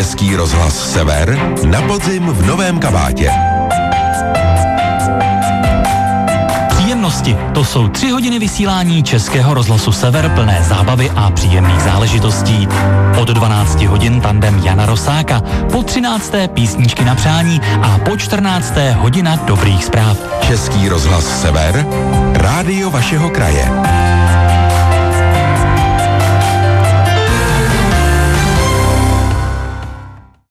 Český rozhlas Sever na podzim v novém kabátě. Příjemnosti. To jsou 3 hodiny vysílání Českého rozhlasu Sever plné zábavy a příjemných záležitostí. Od 12 hodin tandem Jana Rosáka, po 13. písničky na přání a po 14. hodina dobrých zpráv. Český rozhlas Sever, rádio vašeho kraje.